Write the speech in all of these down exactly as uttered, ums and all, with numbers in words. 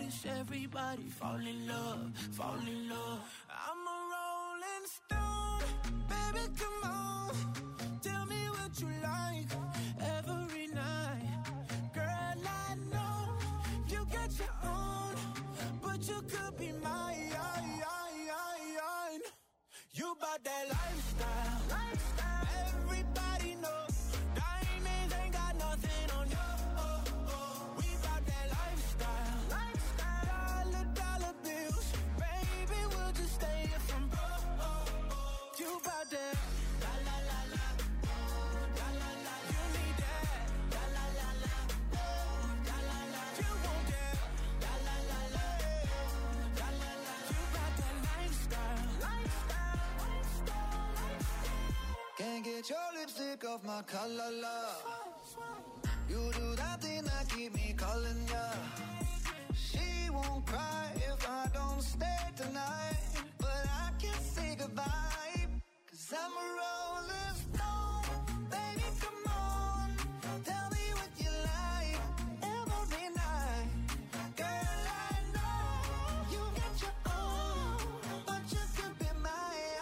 notice everybody fall in love, fall in love. I'm a rolling stone, baby, come on. Tell me what you like every night. Girl, I know you got your own, but you could be mine. You bout that lifestyle, lifestyle. Everybody knows diamonds ain't got nothing on you. Oh, oh. We bout that lifestyle, lifestyle. Dollar, dollar bills, baby, we'll just stay here from broke. Oh, oh. You bout that la la la la, la la la. You need that la la la la, la la la. You want that la la la la, la la la. You bout that lifestyle, lifestyle. Can't get your lipstick off my collar, love. You do that thing that keep me calling ya. She won't cry if I don't stay tonight, but I can't say goodbye, cause I'm a rolling stone. Baby, come on, tell me what you like every night. Girl, I know you got your own, but you could be mine.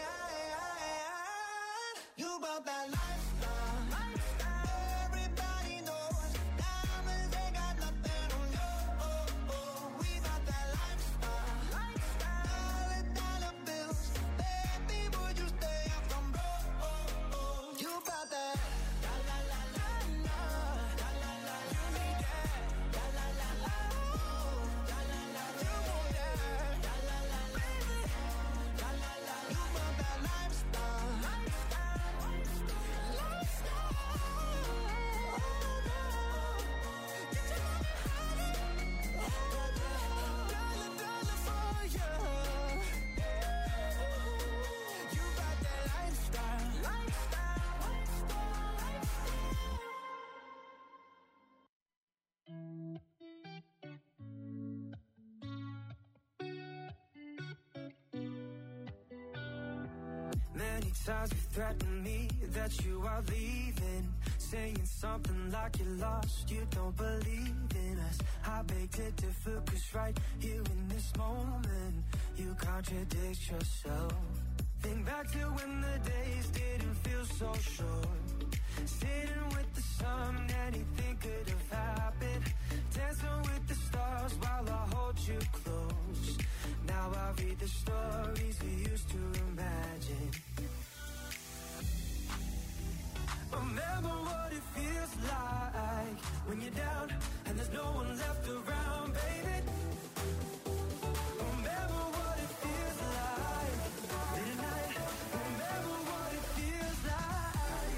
You about that lifestyle, lifestyle. Everybody knows diamonds ain't got nothing on you. Oh, oh. We about that lifestyle, lifestyle. Dollar, dollar bills, baby, would you stay up from broke? Oh, oh. You about that la la la la la, la la la. You need that la la la la, la la la. You want that la la la la, la la la. You about that lifestyle, lifestyle. Many times you threaten me that you are leaving, saying something like you're lost, you don't believe in us. I beg to differ, cause right here in this moment you contradict yourself. Think back to when the days didn't feel so short, sitting with the sun, anything could have happened, dancing with the stars while I hold you close. Now I read the stories we used to imagine. Remember what it feels like when you're down and there's no one left around, baby. Remember what it feels like late at night. Remember what it feels like.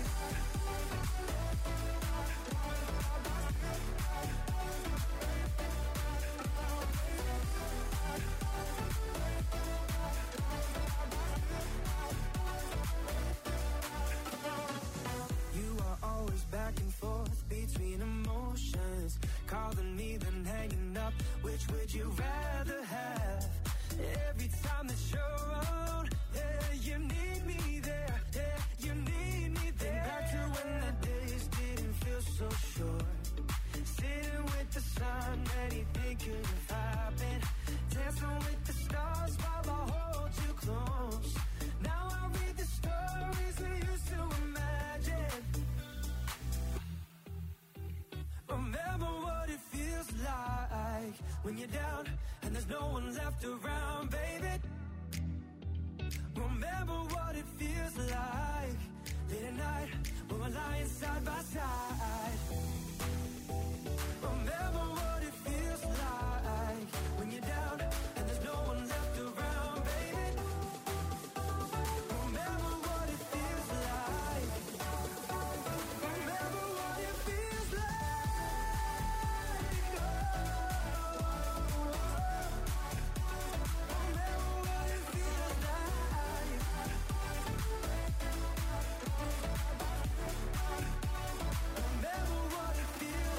You are always back and forth between emotions, calling me then hanging up. Which would you rather have? Every time that you're around, yeah, you need me there, yeah, you need me there. Think back to when the days didn't feel so short, sitting with the sun, anything could have happened, dancing with the stars while I hold you close. Now I read the stories we used to imagine. Remember what it feels like when you're down and there's no one left around, baby. Remember what it feels like late at night when we're lying side by side. Remember what it feels like when you're down and there's no one left around, baby. Remember what it feels like. Remember what it feels like. Remember what it feels like. Remember what it feels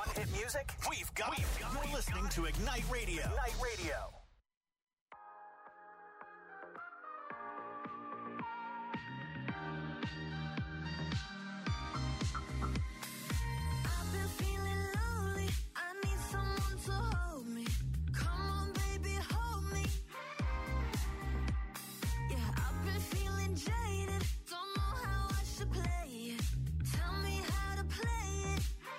Want hit music? We've got it. You're listening to Ignite Radio. Ignite Radio. I've been feeling lonely. I need someone to hold me. Come on, baby, hold me. Yeah, I've been feeling jaded. Don't know how I should play it. Tell me how to play it.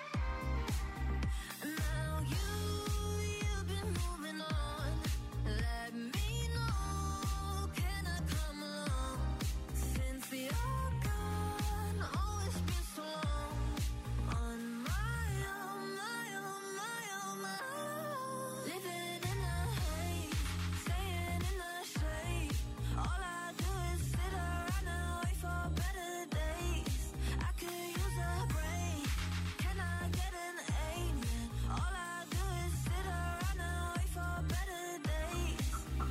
Now you, you've been moving on. Let me know, can I come along? Since you're gone, oh, it's been so long. On my own, my own, my own, my own. Living in the haze, staying in the shade. All I do is sit around and wait for better days. I could use a break. Can I get an amen? All I do is sit around and wait for better days.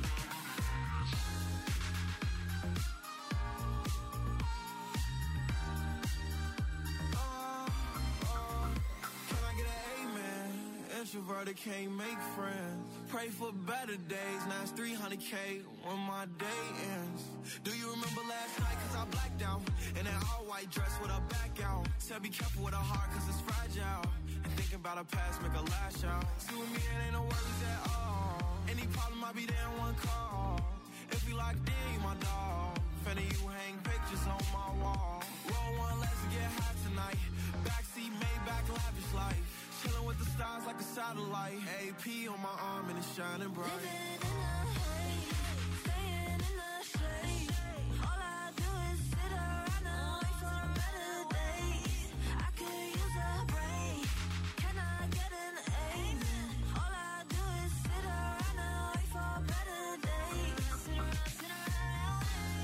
Can I get an amen? Introverted can't make friends. Pray for better days. Now it's three hundred K when my day ends. Do you remember last night? Cause I blacked out. In that all white dress with a back out. Said be careful with her heart cause it's fragile. And thinking about her past make her lash out. See with me it ain't no worries at all. Any problem I'll be there in one call. If we locked in, you my dog. Finna you hang pictures on my wall. Roll one, let's get high tonight. Backseat Maybach, lavish life. Chilling with the stars like a satellite. A P on my arm and it's shining bright. Living in the haze, staying in the shade. All I do is sit around and wait for better days. I could use a break. Can I get an amen? All I do is sit around and wait for better days. Sit around, sit around,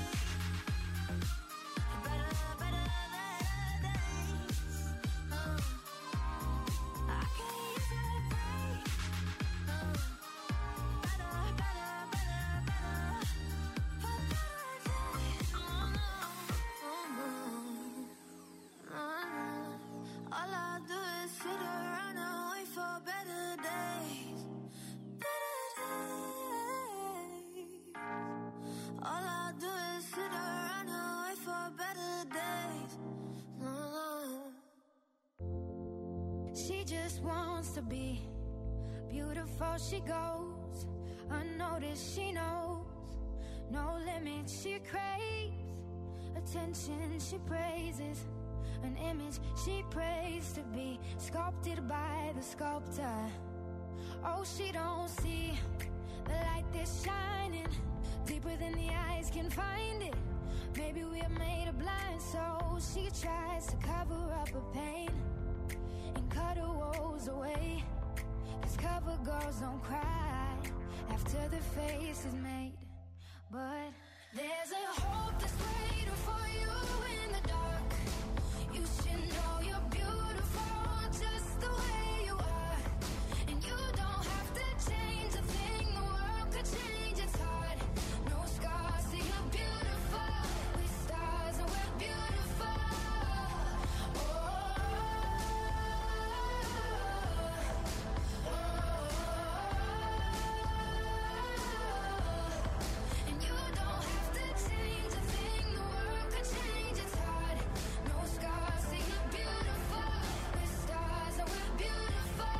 better, better days. Uh, I could use a break. Uh, better, better, better, better, for better days. Oh, no, oh, no. Uh, all I do is sit around and wait for better days. Better days. All I do is sit around and wait for better days. Uh, She just wants to be beautiful. She goes unnoticed. She knows no limits. She craves attention. She praises an image she prays to be sculpted by the sculptor. Oh, she don't see the light that's shining deeper than the eyes can find it. Maybe we're made of blind, so she tries to cover up her pain and cut her woes away. Cause cover girls don't cry after the face is made. But there's a hope that's waiting for you in the dark. You should know you're beautiful just the way you are. And you don't have to change a thing, the world could change its heart. No scars, so you're beautiful. With stars and we're beautiful. Oh, and you don't have to change a thing, the world could change its heart. No scars, so you're beautiful. With stars and we're beautiful.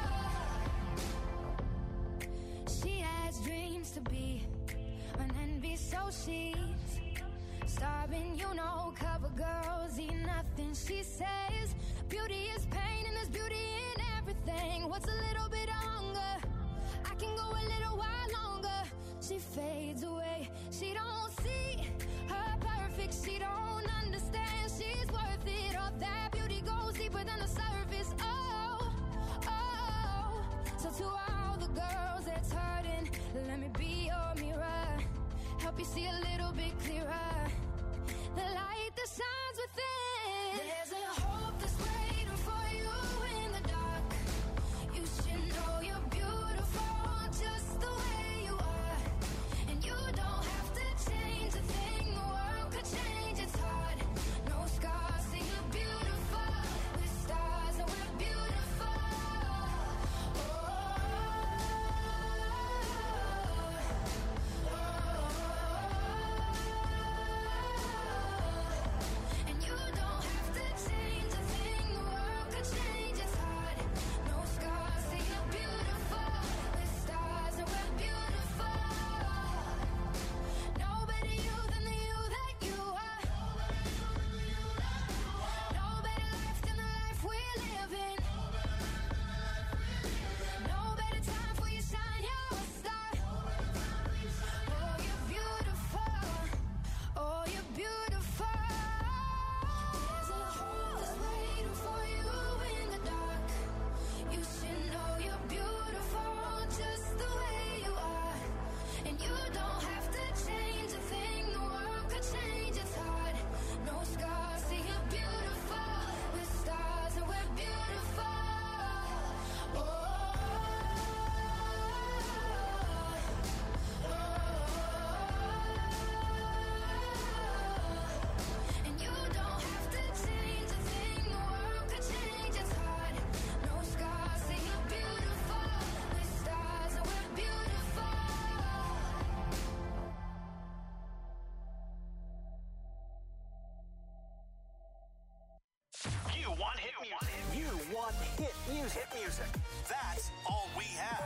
She has dreams to be an envy, so she's starving. You know, cover girls eat nothing. She says beauty is pain and there's beauty in everything. What's a little bit of hunger? I can go a little while longer. She fades away. She don't see her perfect. She don't understand she's worth it. All that beauty goes deeper than the surface. Oh, oh. So to all the girls that's hurting, let me be your mirror. Help you see a little bit clearer. The light that shines within. There's a hope that's waiting for you in the dark. You should know you're beautiful just the way you are. And you don't have to change a thing, the world could change its heart. No scars, so you're beautiful. With stars and we're beautiful.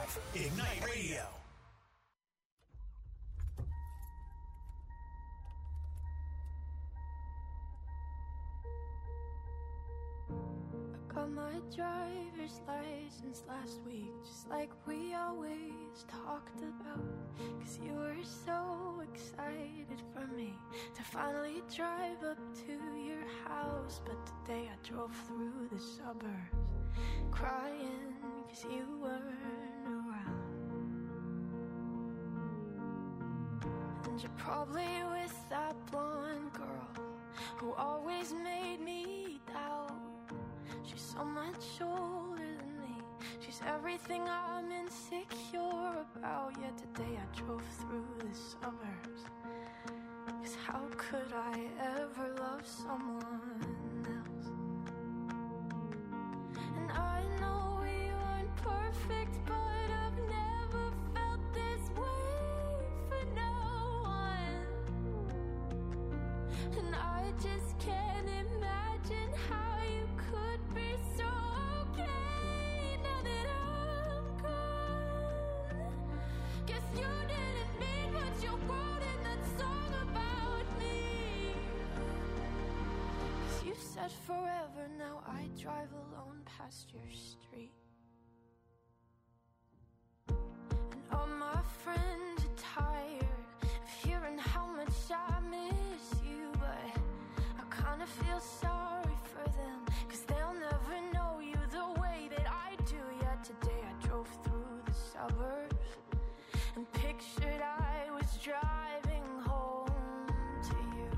Ignite Radio. Got my driver's license last week, just like we always talked about. Cause you were so excited for me to finally drive up to your house. But today I drove through the suburbs crying cause you weren't around. And you're probably with that blonde girl who always made me doubt. She's so much older than me. She's everything I'm insecure about. Yet today I drove through the suburbs. Cause how could I ever love someone else? And I know we weren't perfect, but I've never felt this way for no one. And I just can't imagine how you could be so okay now that I'm gone. Guess you didn't mean what you wrote in that song about me. Cause you said forever, now I drive alone past your street. And all my friends are tired of hearing how much I miss you, but I kinda feel sorry for them, cause they'll never know you the way that I do. Yet today I drove through the suburbs and pictured I was driving home to you.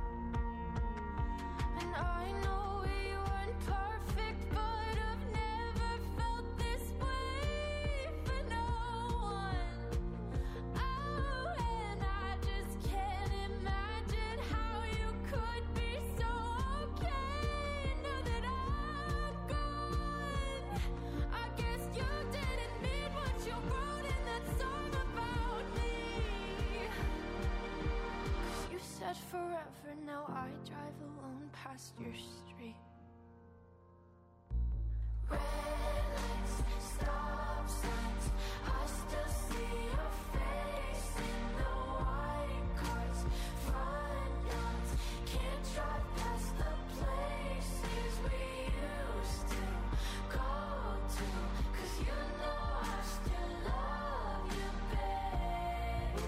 And I know we weren't perfect, but I've never felt this way for no one. Oh, and I just can't imagine how you could be so okay now that I'm gone. I guess you didn't mean what you wrote in that song about me. Cause you said forever, now I drive alone past your street. Red lights, stop signs, I still see your face in the white cars, front yards. Can't drive past the places we used to go to. Cause you know I still love you, babe.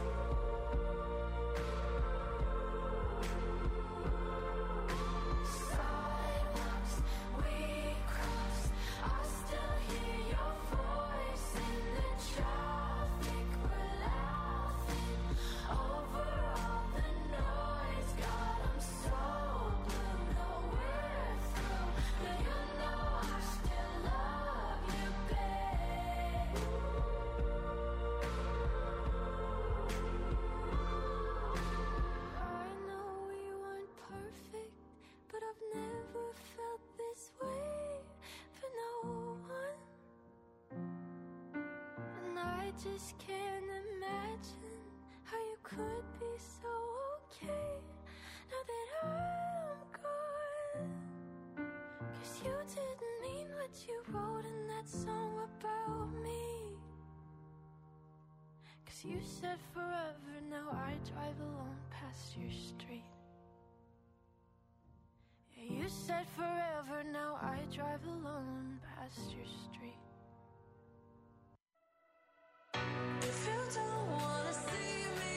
Sidewalks we crossed, I still hear your voice in the traffic. We're laughing over all the noise. God, I'm so blue, no we're through, but you know I still love you, babe. I know we weren't perfect, but I've never felt this way for no one. And I just can't imagine how you could be so okay now that I'm gone. Cause you didn't mean what you wrote in that song about me. Cause you said forever, now I drive alone past your street. Yeah, you said forever, now I drive alone past your street. If you don't wanna see me,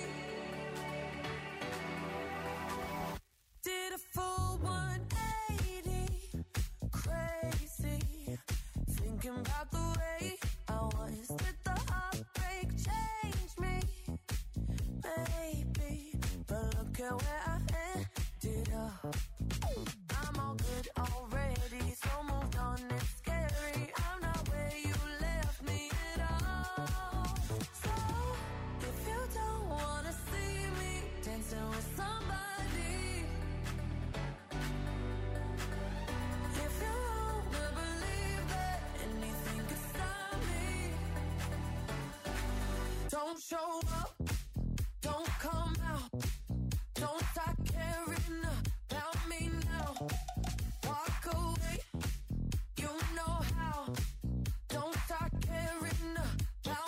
did a full one eighty, crazy, thinking about the way I was. Did the heartbreak change me? Maybe, but look at where I ended up. I'm all good already, so moved on, it's scary. I'm not where you left me at all. So, if you don't wanna see me dancing with somebody, if you wanna believe that anything could stop me, don't show up, don't come out, don't start caring about me now. Walk away, you know how. Don't start caring about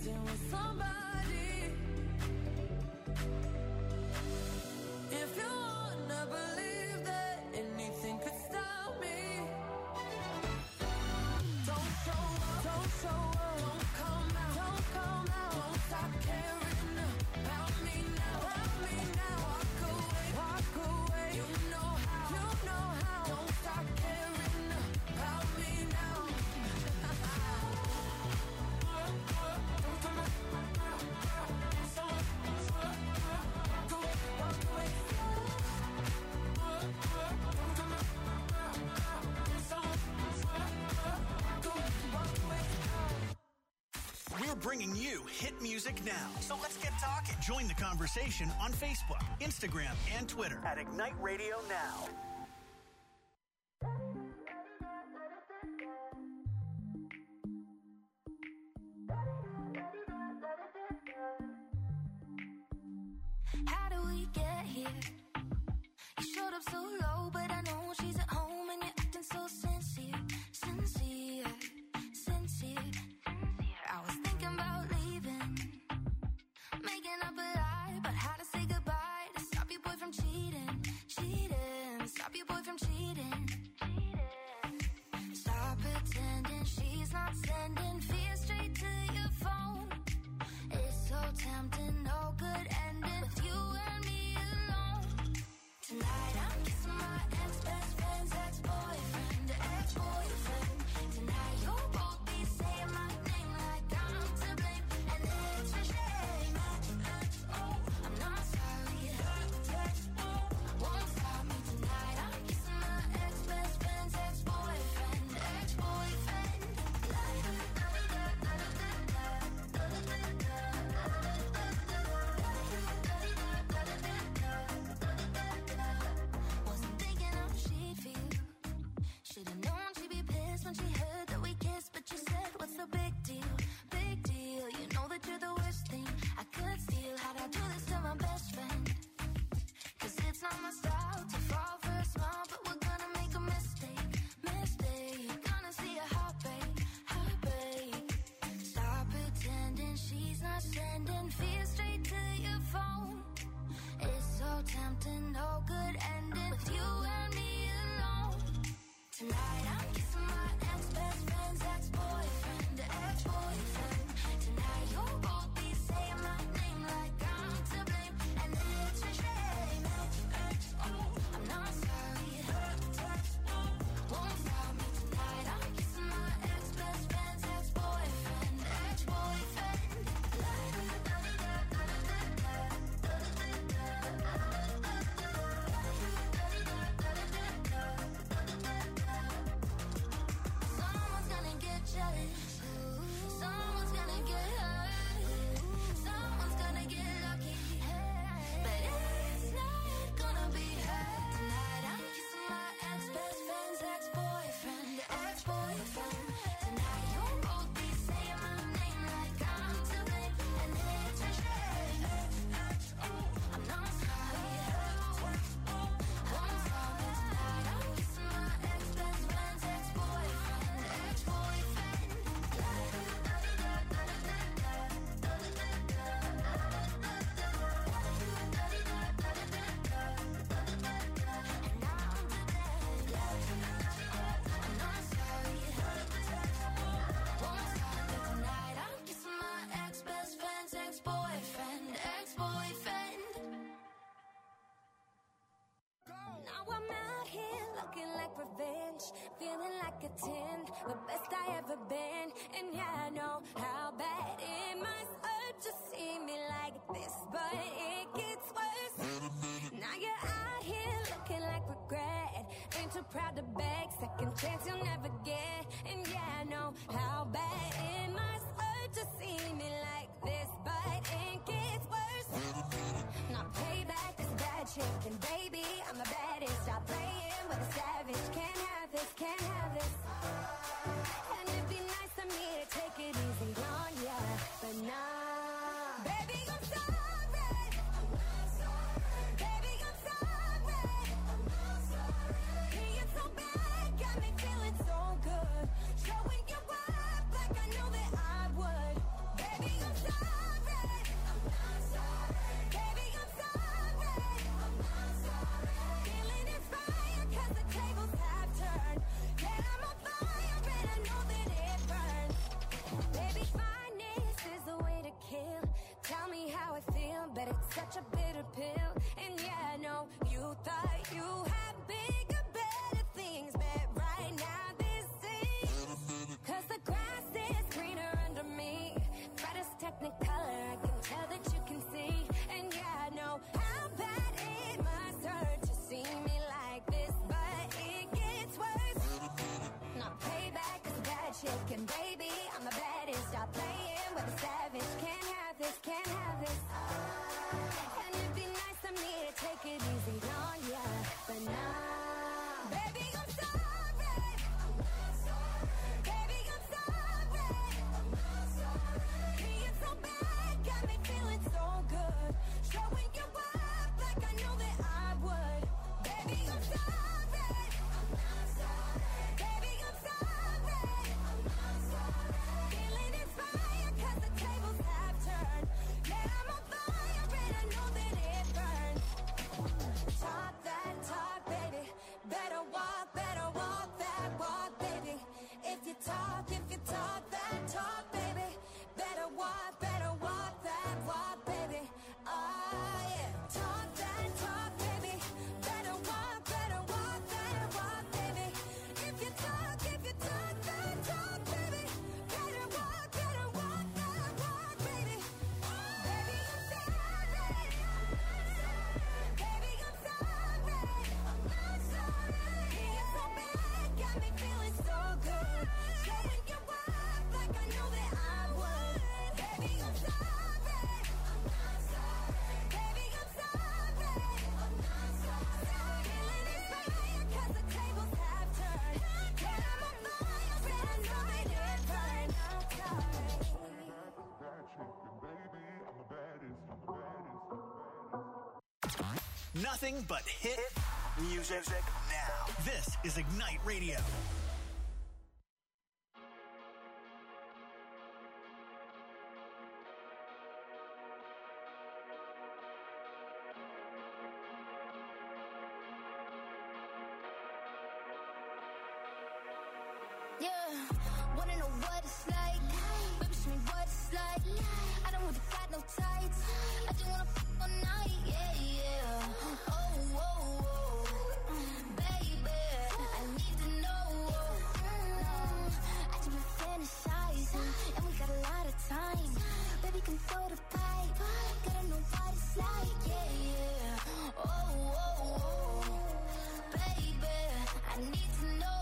dancing with somebody. If you wanna believe that anything could stop me, don't show up, don't show up, don't come out, don't come out, don't stop caring about me now, about me now. Walk away, walk away. You know how, you know how. Don't stop caring about me now. We're bringing you hit music now. So let's get talking. Join the conversation on Facebook, Instagram, and Twitter at Ignite Radio Now. How do we get here? You showed up so low, but I know she's at home and you're acting so sincere, sincere, sincere. I was thinking about leaving, making up a lie, but how to say goodbye to stop your boy from cheating, cheating, stop your boy from cheating, cheating. Stop pretending she's not sending fear straight to your phone. It's so tempting, no good ending with you and me alone. Tonight I'm kissing my ex-best friend's ex-boyfriend, ex-boyfriend. Tonight you'll both be saying my name like I'm to blame, and it's a shame. Oh, I'm not sorry. Won't stop me tonight. I'm kissing my ex-best friend's ex-boyfriend, ex-boyfriend. Wasn't thinking how she'd feel. Should've known she'd be pissed when she heard that we kissed, but you said, what's the big deal? Big deal. You know that you're the worst thing I could steal. How'd I do this to my best friend? Cause it's not my style to fall for a smile, but we're gonna make a mistake, mistake. Gonna see a heartbreak, heartbreak. Stop pretending she's not sending fear straight to your phone. It's so tempting, no good ending with you and me alone. Tonight I'm kissing my ex-best friend's ex-boyfriend, ex-boyfriend. Tonight you'll both be saying my name like I'm to blame, and it's a shame. Oh, I'm not sorry. Won't stop me tonight. I'm kissing my ex-best friend's ex-boyfriend, ex-boyfriend. Someone's gonna get jealous. Someone's gonna get hurt. Someone's gonna get lucky. But it's not gonna be her. Tonight I'm kissing my ex-best friend's ex-boyfriend, ex-boyfriend. Tonight you'll both be saying my name like I'm to blame, and it's a shame. I'm not sorry. Won't stop me tonight. I'm kissing my ex-best friend's ex-boyfriend, ex-boyfriend. And now I'm to blame. I'm not sorry. Won't stop me tonight. I'm kissing my ex-best friend's ex-boyfriend, ex-boyfriend. Now I'm out here looking like revenge, feeling like a ten, the best I ever been. And yeah, I know how bad it must hurt to see me like this, but it gets worse. Now you're out here looking like regret, ain't too proud to beg, second chance you'll never get. And yeah, I know how bad it must hurt to see me like this, but it gets worse. Now payback is bad chick, and baby, I'm the baddest. Stop playing with a savage. Can't have this, can't have this. And it'd be nice of me to take it easy on ya, but nah. Baby, I'm sorry. Baby, I'm sorry. He is so bad. chicken, baby. I'm the baddest. Stop playing with a savage. Can't have this, can't have this. And it'd be nice of me to take it easy on ya, but nah. Baby, I'm sorry. Baby, I'm sorry. Being so bad got me feeling so good. Showing you up like I know that I would. Baby, I'm sorry. Baby, I'm sorry. Feeling inspired 'cause the tables have turned. Yeah, I'm on fire and I know that it burns. Talk that talk, baby. Better walk, better walk that walk, baby. If you talk, if you talk that talk, baby. Better walk, better walk that walk, baby. Oh yeah. Talk that talk, baby. Better walk, better walk that walk, baby. If you talk, if you talk that talk, baby. Better walk, better walk that walk, baby. Baby, I'm sorry. Baby, I'm sorry. I'm sorry. Being so bad got me feeling so good. Showing you up like I know that I would. Baby, I'm sorry. Baby, I'm sorry. Feeling inspired 'cause the tables have turned. Yeah, I'm on fire and I know that it burns. I'm sorry. Nothing but hit music now. This is Ignite Radio. Yeah, wanna know what it's like? Baby, show me what it's like. I don't really got no tights. I just wanna f all night, yeah, yeah. Oh, oh, oh, baby, I need to know. Mm, I just been fantasizing, and we got a lot of time. Baby, come throw the pipe. Gotta know what it's like, yeah, yeah. Oh, oh, oh, baby, I need to know.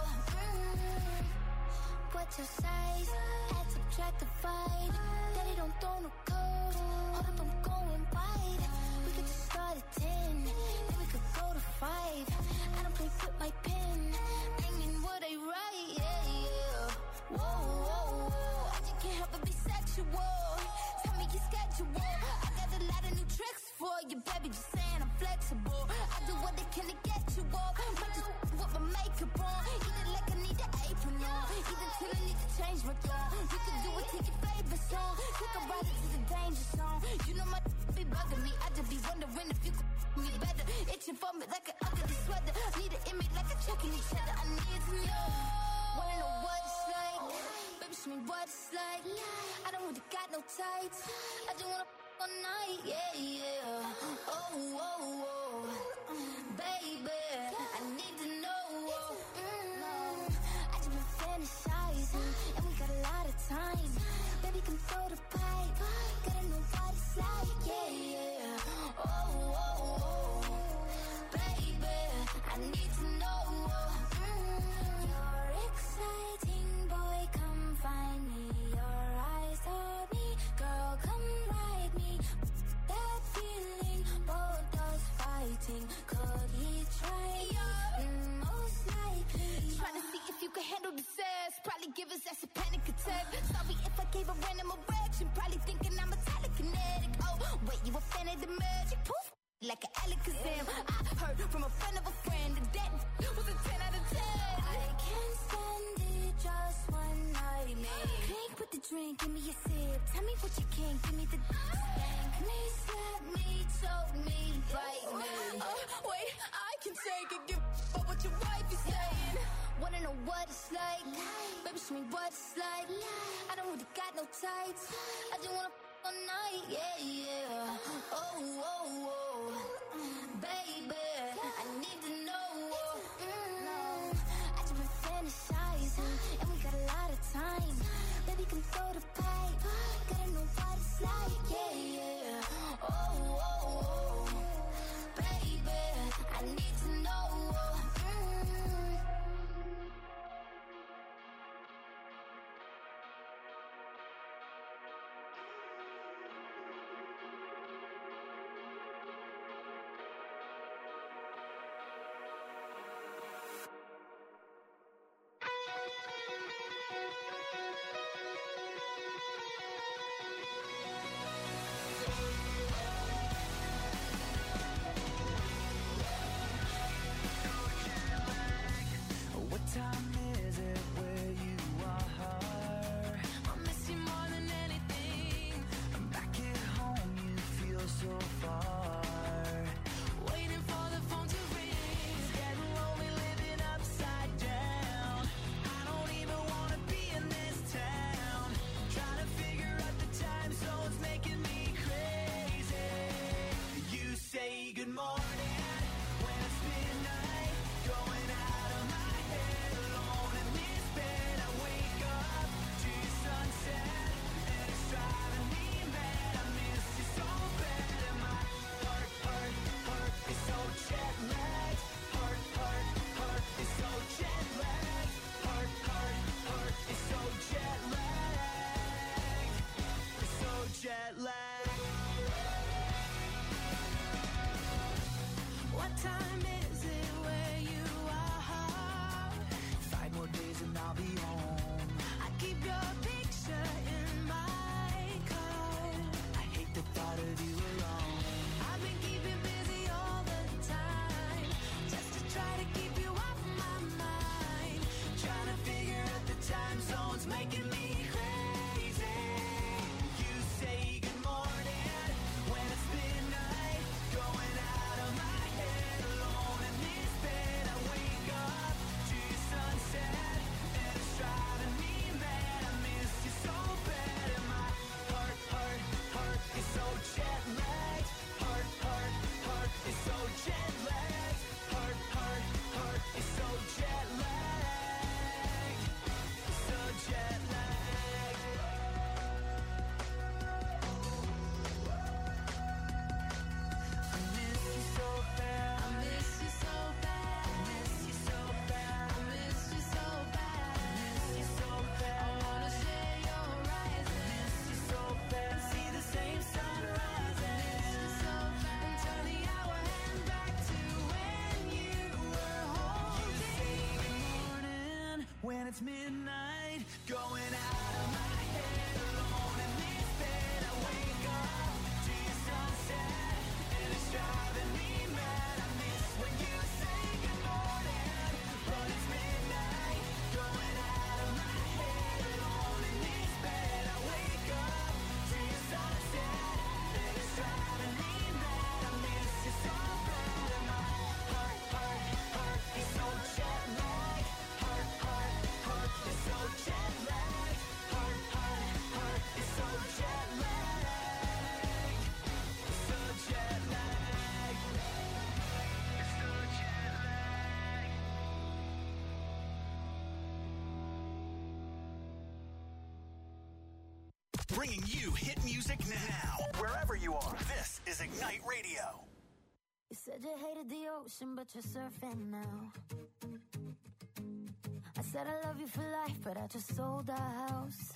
Mm, what's your size? Add, subtract, divide. Daddy don't throw no code. Hold up, I'm going wide. We could just start at ten, then we could go to five. I don't play with my pen. Aiming what I write, yeah, yeah. Whoa, whoa, whoa. I just can't help but be sexual. Tell me your schedule. I got a lot of new tricks for you, baby. Just saying I'm flexible. I do what I can to get you off. Might just with my makeup on. Either like I need an apron on. Either till I need to change my tone. We can do it to your favorite song. Take a ride into the danger zone. You know my be bugging me. I just be wondering if you could me better. Itching for me like an ugly sweater. Need an image like a checking each other. I need to know. Wanna know what it's like? Baby, show me what it's like. I don't really got no tights. I just wanna f all night, yeah, yeah. Oh, oh, oh, baby, I need to know. Mm, I just been fantasizing, and we got a lot of time. Baby, come throw the pipe. Gotta know what it's like, yeah, yeah. Oh, oh, oh, baby, I need to know. Mm, you're exciting, boy, come find me. Your eyes told me, girl, come ride me. That feeling, both us fighting. Could he try me? Mm, most likely. Trying to see if you can handle the sass. Probably give us that's a panic attack. Sorry if I gave a random erection. Probably thinking I'm a telekinetic. Oh, wait, you a fan of the magic? Poof, like an Alakazam. I heard from a friend of a friend that that was a ten out of ten. I can't stand it, just one night, man. Drink with the drink, give me a sip. Tell me what you can, give me the spank me, slap me, choke me, bite me. Oh, wait, I can take it, give up what your wife is saying. Wanna know what it's like? Baby, show me what it's like. I don't really got no tights. I just wanna f all night, yeah, yeah. Oh, oh, oh, baby, I need to know. Mm, I just been fantasizing, and we got a lot of time. Baby, come throw the pipe. Gotta know what it's like, yeah, yeah. Oh, oh, oh, baby, I need to know. Mm. bringing you hit music now. Wherever you are, this is Ignite Radio. You said you hated the ocean, but you're surfing now. I said I love you for life, but I just sold our house.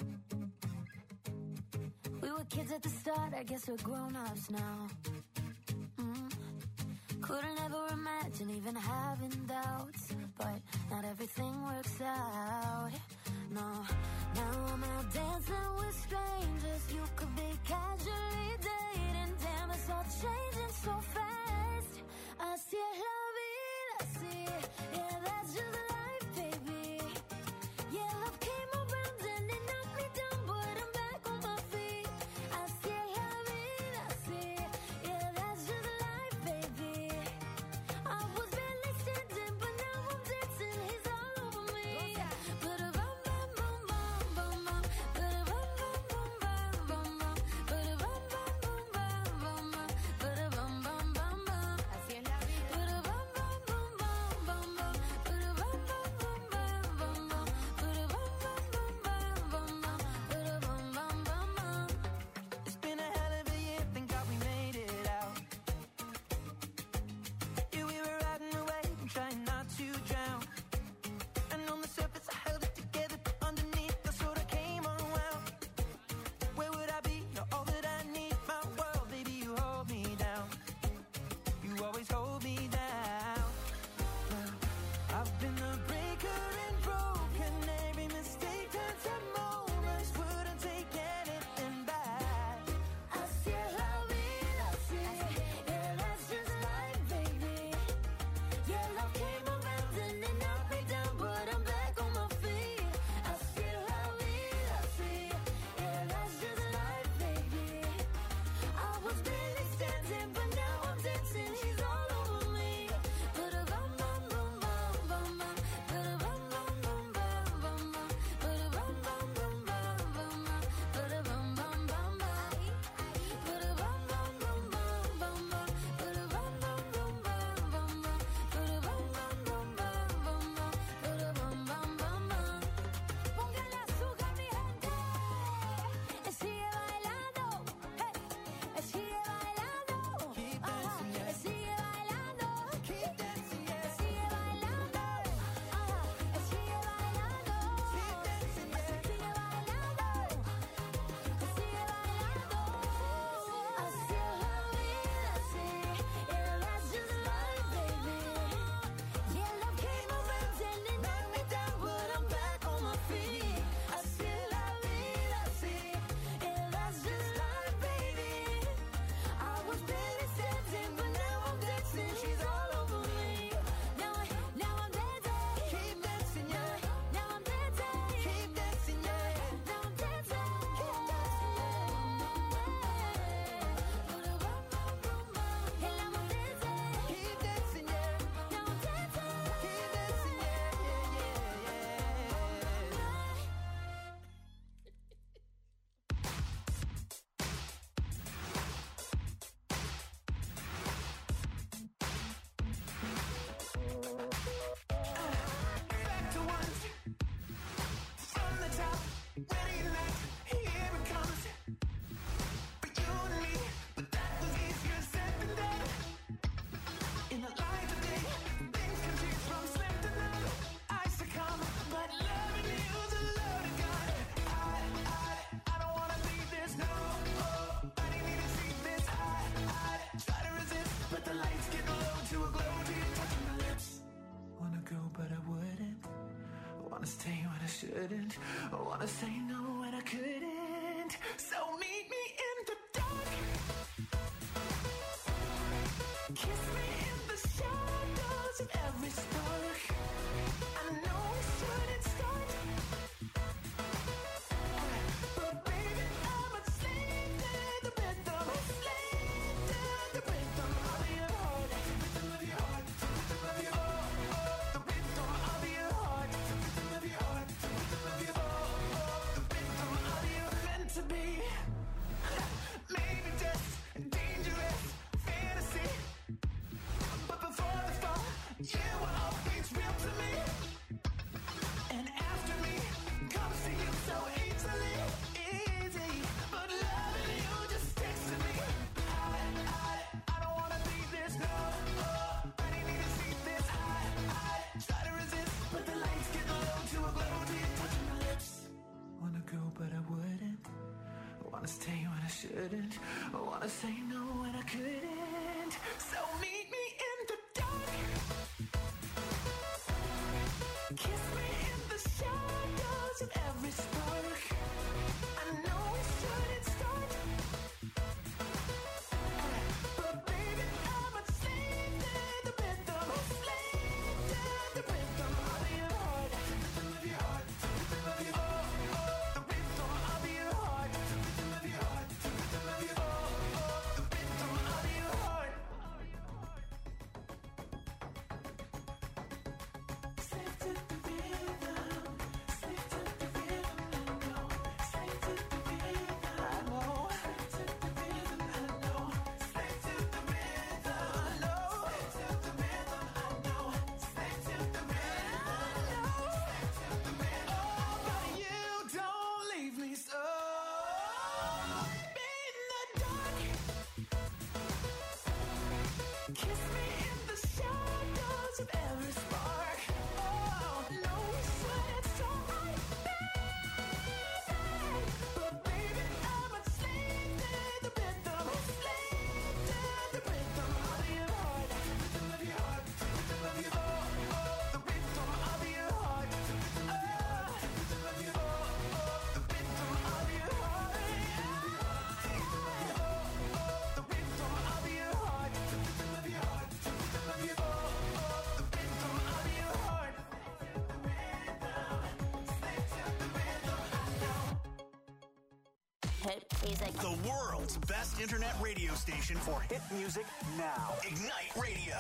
We were kids at the start, I guess we're grown-ups now. Mm. Couldn't ever imagine even having doubts, but not everything works out. No, now I'm out dancing with strangers. You could be casually dating. Damn, it's all changing so fast. Así es la vida, así. Yeah, that's just life, baby. Yeah, love came around and it knocked me down, but I'm back on my feet. Así es la vida, así. Yeah, that's just life, baby. I was barely standing, but now I'm dancing. He's all over me. But a bum bum bum bum bum bum. But a bum bum bum bum bum bum. But a bum bum bum bum bum bum. But a bum bum bum bum. Así es la vida. But a bum bum bum bum bum bum. But a bum bum bum bum bum bum. But a bum bum bum bum bum bum. But a bum bum bum bum. It's been a hell of a year, thank God we made it out. Yeah, we were riding away and trying not to drown. And on the surface I held it together, but underneath I sort of came unwound. Where would I be? You're all that I need. My world, baby, you hold me down. You always hold me down. Now, I've been a breaker and broken. Every mistake turns to moments. Wouldn't take anything back. Así es la vida, así. Yeah, that's just life, baby. Yeah, love came around and it knocked me down, but I'm back on my feet. Así es la vida, así. Yeah, that's just life, baby. I was barely standing, but now I'm dancing. He's all over me. But a bum bum bum bum bum bum. But a bum bum bum bum bum bum. But a bum bum bum bum bum bum. But a bum bum bum bum. But a bum bum bum bum bum bum. But a bum bum bum bum bum bum. But a bum bum bum bum bum bum. But a bum bum bum bum. Póngale azúcar, mi gente. Él sigue bailando. Hey. Él sigue bailando. Keep Ajá. dancing, yeah. Él sigue bailando. Keep dancing, Él yeah. sigue bailando. Ajá. Él sigue bailando. Keep dancing, yeah. Él sigue bailando. Él sigue bailando. Así es la vida, así. Yeah, that's just life, baby. Yeah, love came around and it knocked me down, but I'm back on my feet. Así es la vida, así. Yeah, that's just life, baby. I was barely standing, but now I'm dancing. She's all over me. Now, I, now I'm dancing. Keep dancing, yeah. Now I'm dancing. Keep dancing, yeah. Now I'm dancing. Keep dancing. Keep dancing, yeah. Now I'm dancing. Keep dancing, yeah, yeah, yeah, yeah. Back to once, from the top, ready and left, here it comes. For you and me, but that was easier said than done. In the light of day, things can change from slim to none. I succumb, but loving you's a loaded gun. I, I, I don't wanna leave this, no. Oh, I didn't even see this. I, I try to resist, but the lights get low to a glow till you're touching my lips. Wanna go, but I wouldn't. Wanna stay when I shouldn't. I wanna say no when I couldn't. So meet me in the dark. Kiss me in the shadows of every spark. I know we shouldn't start, but baby, I'm a slave to the rhythm. Slave to the rhythm of your heart. Rhythm of your heart. Rhythm of your heart. The rhythm of your heart. Rhythm of your heart. Rhythm of your heart. The rhythm wanna stay when I shouldn't. I wanna say no when I couldn't. So meet me in the dark. Kiss me in the shadows of every spark. I know we shouldn't start, but baby, I'm a slave to the rhythm. Slave to the rhythm of your heart. The rhythm of your heart. The rhythm of your heart. Oh, oh, the rhythm of your heart. The rhythm of your heart. The rhythm of your heart. Oh, oh, the rhythm of your heart. Slave to the rhythm. Slave to the rhythm. I know. Slave to the rhythm. I know. Slave to the rhythm. I know. Slave to the rhythm. I know. Slave to the rhythm. I know. Slave to the rhythm. I know. Slave to the rhythm. Oh, but you don't leave me so in the dark. Kiss me in the shadows of every spark. Oh, no, we shouldn't start, but baby, I'm a slave to the rhythm. Slave to the rhythm of your heart. The rhythm of your heart. The rhythm of your heart. Oh, oh, the rhythm of your heart. Oh, the rhythm of your heart. Oh, oh, the rhythm of your heart. Oh, oh, the rhythm of your heart. The rhythm of your heart. The rhythm of your heart. Oh, oh, the rhythm of your heart. Slave to the rhythm. I know. Hit music. The world's best internet radio station for hit music now. Ignite Radio.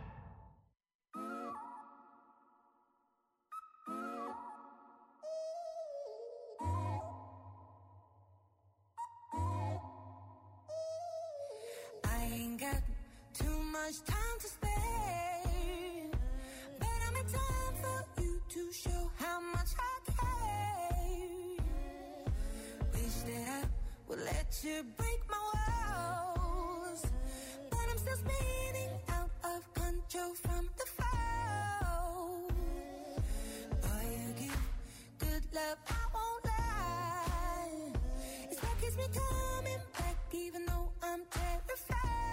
I ain't got too much time to spare, but I'm in time for you to show how much I care. Wish that I would let you break my walls, but I'm still spinning out of control from the fall. Boy, you give good love, I won't lie. It's what keeps me coming back, even though I'm terrified.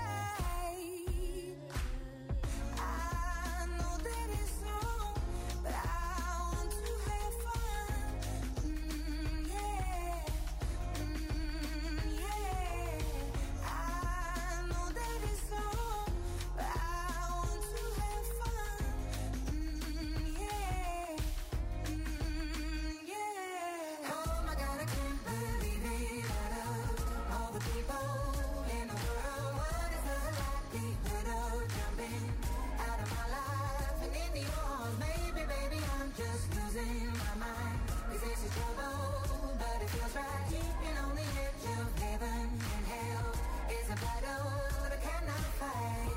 I know that it's wrong, but I want to have fun. Mm, yeah, mm, yeah. I know that it's wrong, but I want to have fun. Mm, yeah, mm, yeah. Oh my God, I can't believe it. Out of all the people in the world, what is the likelihood of jumping out of my life and into yours? Maybe, baby, I'm just losing my mind. 'Cause this is trouble, but it feels right. Keeping on the edge of heaven and hell is a battle that I cannot fight.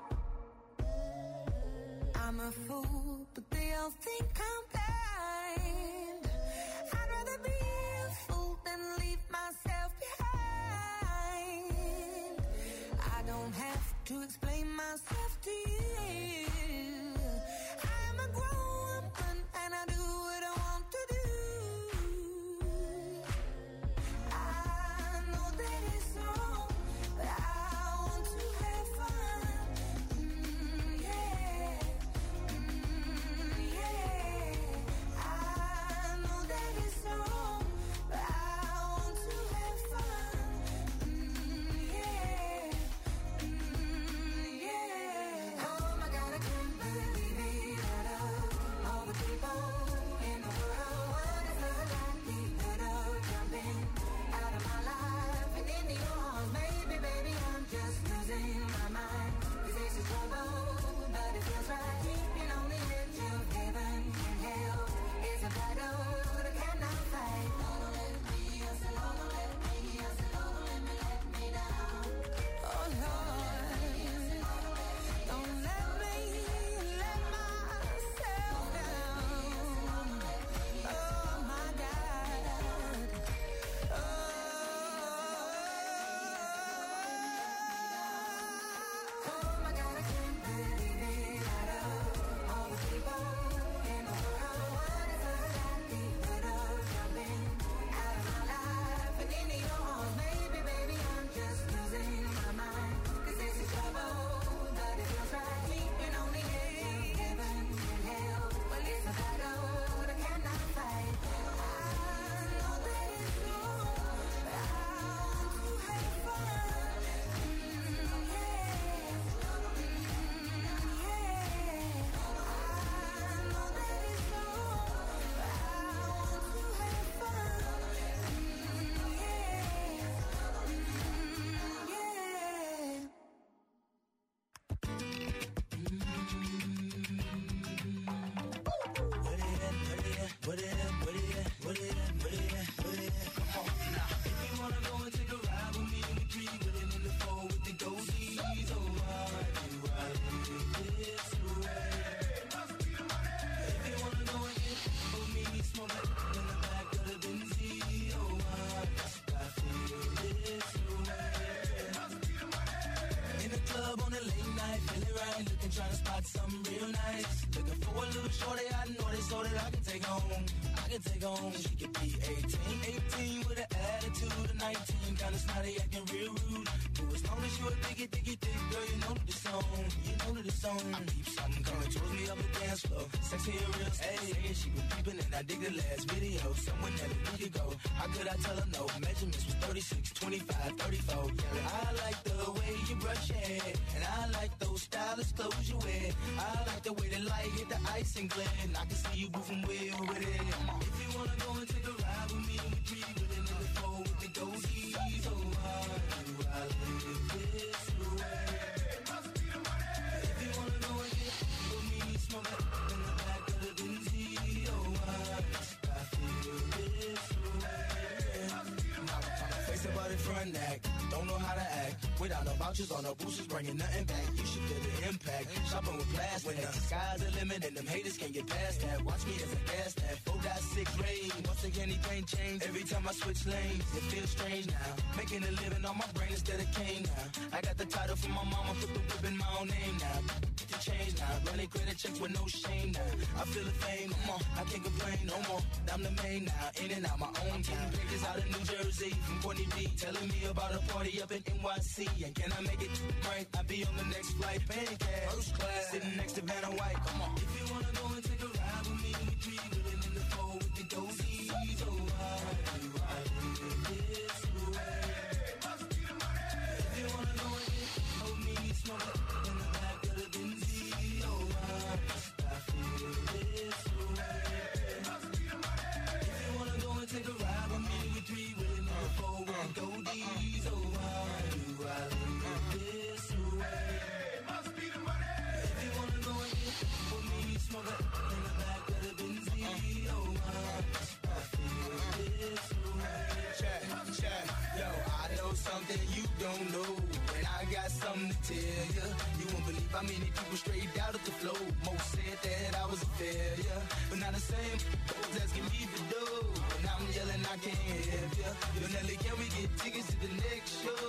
I'm a fool, but they all think I'm blind. I'd rather be a fool than leave myself behind. I don't have to explain myself to you. I'm a grown woman and I do what I want to do. I know that it's wrong, but I want to have fun. Mm, yeah, mm, yeah. I know that it's wrong, but I want to have fun. Mm, yeah, mm, yeah. feeling right, looking, trying to spot something real nice. Looking for a little shorty, I know this so that I can take home. I can take home, she could be eighteen, eighteen with an attitude of nineteen, kinda snotty, acting real rude. But as long as you a diggy, diggy, dick, girl, you know that the song, you know that the song. I peep something coming towards me up the dance floor, sexy and real, hey, she been peeping and I dig the last video, someone that a week ago. How could I tell her no? Measurements was thirty-six, twenty-five, thirty-four. Yeah, I like the way you brush your hair, and I like those stylish clothes you wear. I like the way the light hit the ice and glare, and I can see you moving way over there. If you wanna go and take a ride with me, we three with another four with the goldies. Oh, how do I live this way? If you wanna go and get with me, smoke it in the back of the Benzie. Oh, how I feel this way. Face about the front act, don't know how to act. Without no vouchers or no boosters, bringing nothing back. You should feel the impact. Shopping with plastic. When the sky's the limit and them haters can't get past that. Watch me as a gas that. four point six rain. Once again, anything change. Every time I switch lanes, it feels strange now. Making a living on my brain instead of cane now. I got the title from my mama, put the whip in my own name now. To change now. Running credit checks with no shame now. I feel the fame, come on. I can't complain no more. I'm the main now. In and out my own town. Pages out of New Jersey from Courtney B. Telling me about a party up in N Y C. And can I make it right? I'll be on the next flight, paying cash. First class, sitting next to Vanna White. Come on. If you wanna go and take a ride with me, we three willing in the four with the goldies. Oh, how do I live this way? If you wanna go and get hold me, smoke it in the back of the Benzie. Oh, how I feel this way. If you wanna go and take a ride with me, we three willing in the four with the goldies. Oh, how do I live this way? Must be the money. If you wanna go and get with me, smoke it in the back of the Benzie. Oh, how I feel this way. Check, check, yo, I know something you don't know, and I got something to tell you. You won't believe how many people straight out of the flow. Most said that I was a failure, but now the same folks asking me to do. And I'm yelling, I can't help you. Yo, Nelly, can we get tickets to the next show?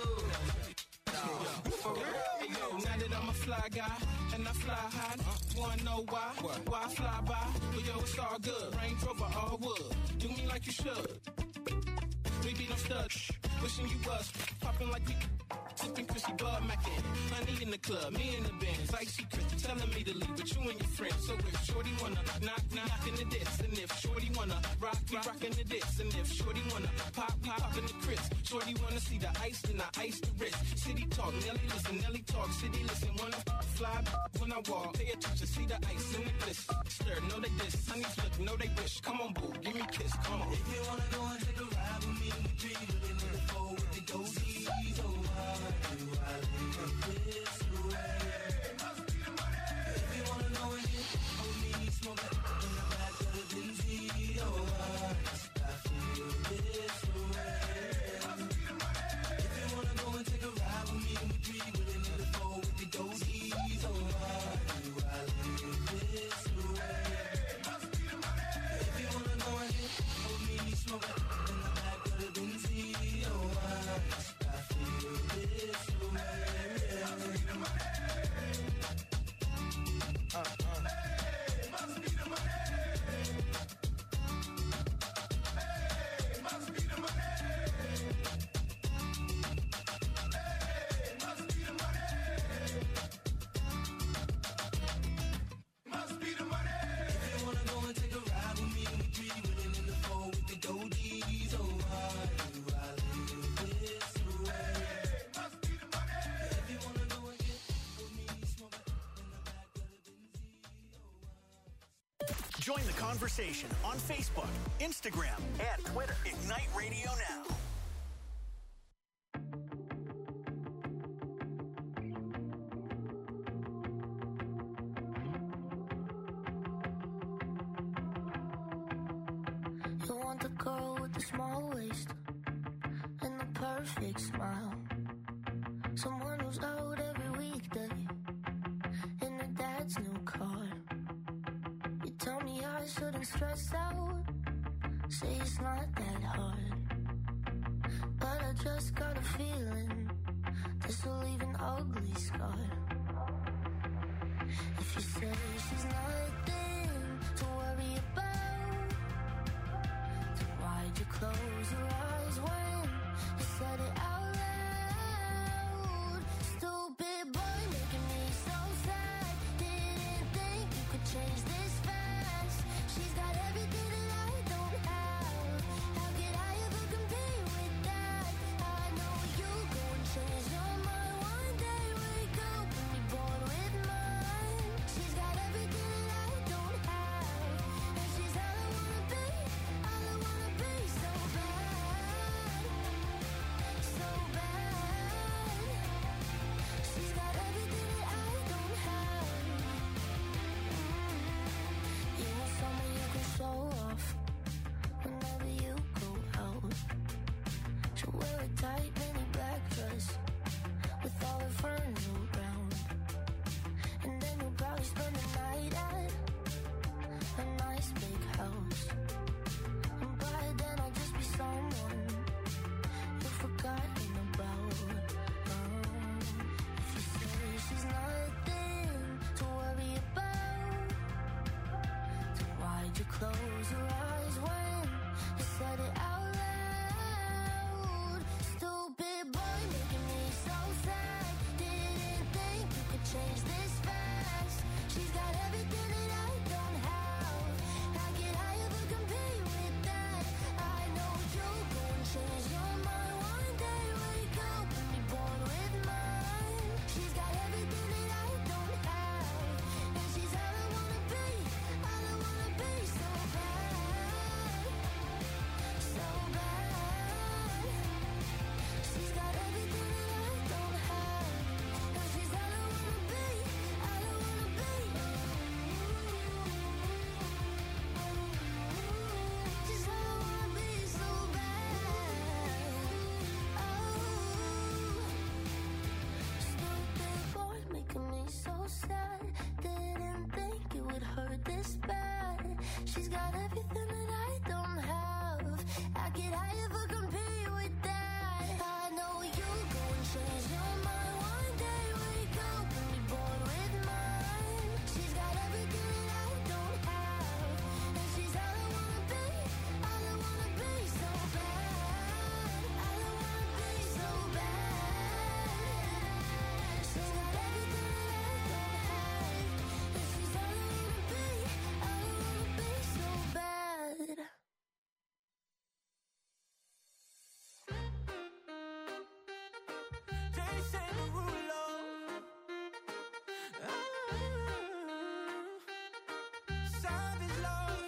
For real? Yo, now that I'm a fly guy and I fly high, wanna know why? Why I fly by? Well, yo, it's all good. Range Rover, all wood. Do me like you should. We be no studs. Wishing you was popping like we sipping Chrissy Bud Mackin. Honey in the club, me in the Benz. Icy Chris telling me to leave with you and your friends. So if Shorty wanna knock, knock in the diss, and if Shorty wanna rock, we rockin' the diss, and if Shorty wanna pop, we poppin' the Chris. Shorty wanna see the ice, then I ice the wrist. City talk, Nelly listen, Nelly talk, city listen. Wanna fly when I walk, pay attention, see the ice in the bliss. Stir, know they diss, honeys look, know they wish. Come on, boo, give me a kiss, come on. If you wanna go and take a ride with me, we three willing in the four with the goldies. Oh, how do I live this way? If you wanna know and get hold me, smoke it in the back of the Benzie. Oh, how I feel this way. If you wanna go and take a ride with me, we three willing in the four with the goldies. Oh, how do I live this way? If you wanna go and get hold me, smoke it in the back of the Benzie. Oh, how I feel this way. Uh, uh. Hey, must be the money. Hey, must be the money. Hey, must be the money. Must be the money. If you wanna go and take a ride with me, we three willing in the four with the goldies. Oh, how do I live this way? Must be the money. If you wanna go and get with me, smoke it in the back of the Benzie. Join the conversation on Facebook, Instagram, and Twitter. Ignite Radio Now. You want the girl with the small waist and the perfect smile. Someone who's out every weekday in her dad's new car. You tell me I shouldn't stress out, say it's not that hard. But I just got a feeling this will leave an ugly scar. If you say she's nothing to worry about, then why'd you close your eyes when you said it out loud? Stupid boy making me so sad. Didn't think you could change this fast. She's got everything that I don't have. How could I ever compete with that? I know you go and change your mind one day. Wake up and be bored with mine. She's got everything that I don't have, and she's all I wanna be, all I wanna be. So bad, so bad. She's got everything that I don't have. You want someone you can show off whenever you go out. She'll wear a tight mini black dress with all her friends around, and then you'll probably spend the night at a nice big house. And by then I'll just be someone you've forgotten about. Um, if you say she's nothing to worry about, then why'd you close your eyes when you said it out loud? Stupid boy making me so sad. Didn't think you could change this fast. She's got everything that I don't have. How could I ever compete with that? I know you'll go and change your mind one day. Wake up and be bored with mine. She's got everything that I don't have, and she's all I wanna be, all I wanna be. So bad, so bad. She's got everything that I don't have, and she's all I wanna be, all I wanna be. She's all I wanna be, so bad. Oh, stupid boy making me so sad. Didn't think it would hurt this bad. She's got everything that I don't have. How could I ever compete with that? I know you'll go and change your mind one day. Wake up and be bored with mine. She's got everything that I don't have, and she's all I wanna be, all I wanna be. So bad, all I wanna be. So bad. She's got everything that I don't have, and she's all I wanna be, all I wanna be. So bad. Jason Derulo. Ah, Savage love.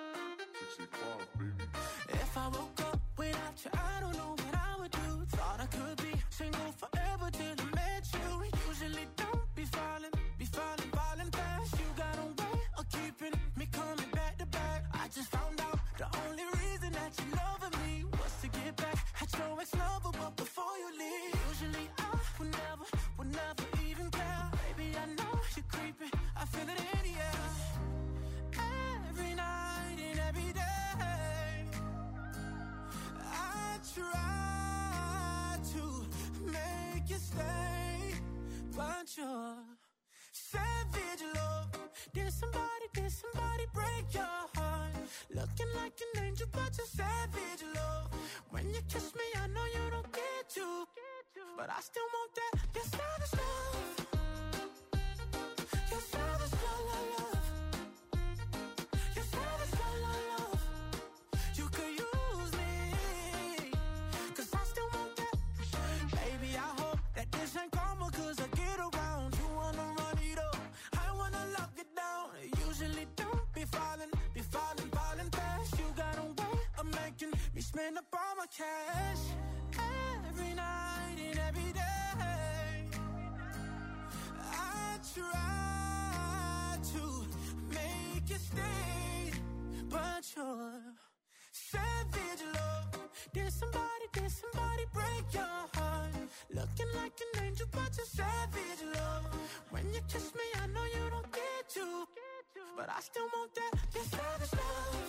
If I woke up without you, I don't know what I would do. Thought I could be single forever till I met you. Usually don't be falling, be falling, falling fast. You got a way of keeping me coming back to back. I just found out the only reason that you loving me was to get back at your ex-lover, but before you leave, usually I would never, would never even care. Baby, I know you're creeping, I feel it in the air. Every night and every day, I try to make you stay, but you're savage love. Did somebody, did somebody break your heart? Looking like an angel, but you're savage love. When you kiss me, I know you don't get to, but I still want that. You're savage love. You're savage love, love, love. You're savage love, love, love. You could use me, 'cause I still want that. Baby, I hope that this ain't karma, 'cause I get around. You wanna run it up, I wanna lock it down. Usually don't be falling, be falling, falling fast. You got a way of making me spend up all my cash. Every night and every day, I try to make you stay, but you're savage love. Did somebody, did somebody break your heart? Looking like an angel, but you're savage love. When you kiss me, I know you don't get to, but I still want that. You're savage love.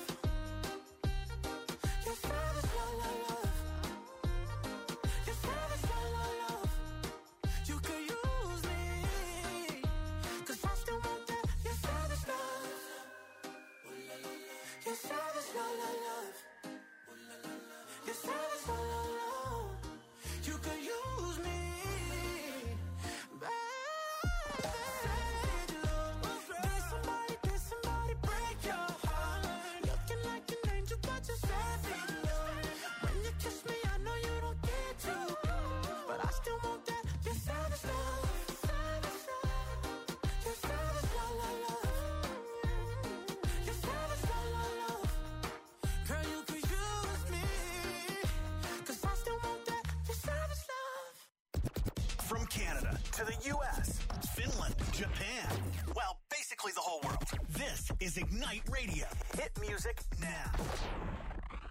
You're savage love, love, love. You're savage love, love, love. You could use me, 'cause I still want that. Canada to the U S, Finland, Japan. Well, basically the whole world. This is Ignite Radio. Hit music now.